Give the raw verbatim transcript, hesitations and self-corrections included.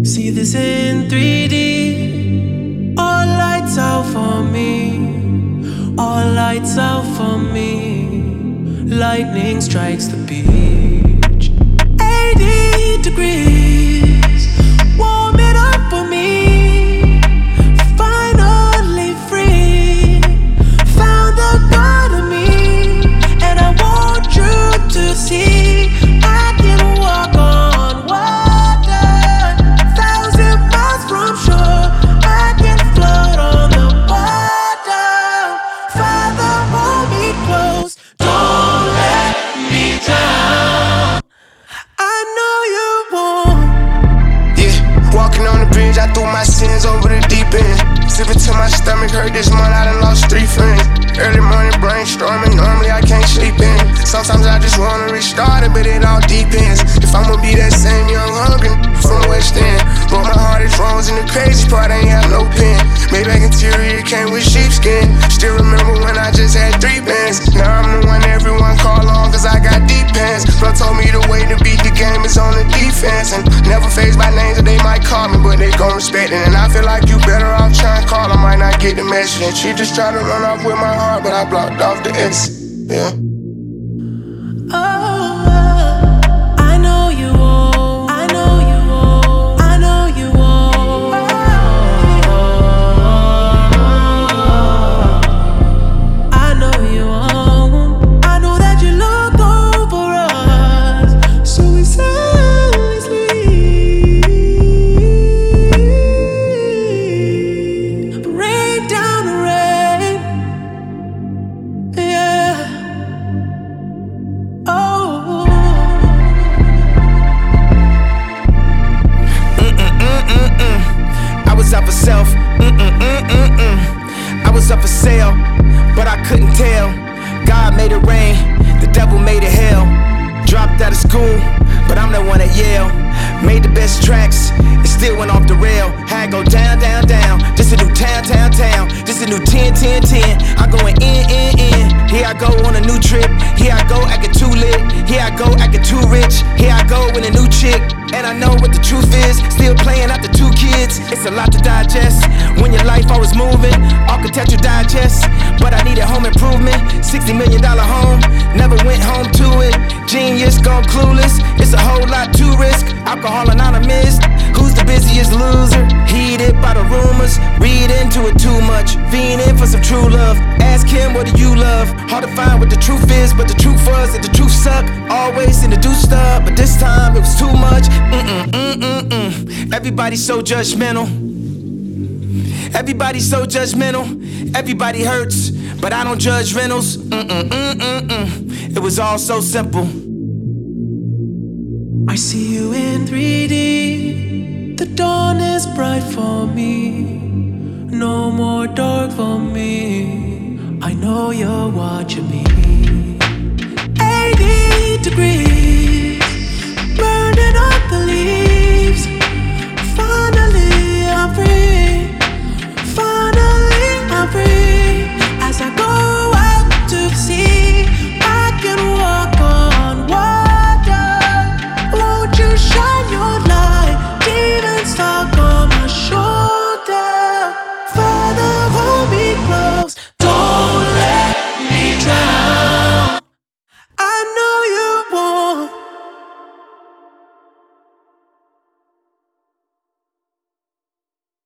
See this in three D. All lights out for me. All lights out for me. Lightning strikes the beach. eighty degrees. Warm it up for me. Finally free. Found the God of me. And I want you to see I can walk on water. Thousand miles from shore. I can float on the water. Father, hold me close. Don't let me down. I know you won't. Yeah, walking on the bridge, I threw my sins over the deep end. Sipping till my stomach hurt this month, I done lost three friends. Early morning brainstorming, normally I can't sleep in. Sometimes I just wanna restart it, but it all depends. If I'ma be that same young hungry from West End. But my heart is frozen, the crazy part, I ain't have no pen. Maybach interior came with sheepskin. Still remember when I just had three bands. Now I'm the one everyone call on, cause I got deep pants. Bro told me the way to beat the game is on the defense. And never phased by names that they might call me, but they gon' respect it. And I feel like you better off trying to call, I might not get the message. And she just tried to run off with my heart, but I blocked off the exit. Yeah. Oh, I know you won't. I know you won't. I know you won't. I know you won't. I know that you look over us so ceaselessly. Rain down the rain. Yeah. Oh. I was up for self, mm-mm-mm-mm-mm. I was up for sale, but I couldn't tell. God made it rain, the devil made it hell. Dropped out of school, but I'm the one at Yale. Made the best tracks, it still went off the rail. Had go down, down, down. This a new town, town, town. This a new ten, ten, ten. I'm going in, in, in. Here I go on a new trip. Here I go acting too lit. Here I go acting too rich. Here I go with a new chick. And I know what the truth is. Still playing after two kids. It's a lot to digest. When your life always moving, architecture digest. But I needed home improvement. sixty million dollar home. Never went home to it. Genius gone clueless. It's a whole lot to risk. Alcohol anonymous. Who's the busiest loser? Heated by the rumors. Read into it too much. Fiending for some true love. Ask him, what do you love? Hard to find what the truth is, but the truth was that the truth suck. Always in the do stuff, but this time it was too much. Mm-mm, mm-mm, mm. Everybody's so judgmental. Everybody's so judgmental. Everybody hurts, but I don't judge rentals. Mm-mm, mm-mm, mm. It was all so simple. I see you in three D. The dawn is bright for me. No more dark for me. I know you're watching me. eighty degrees.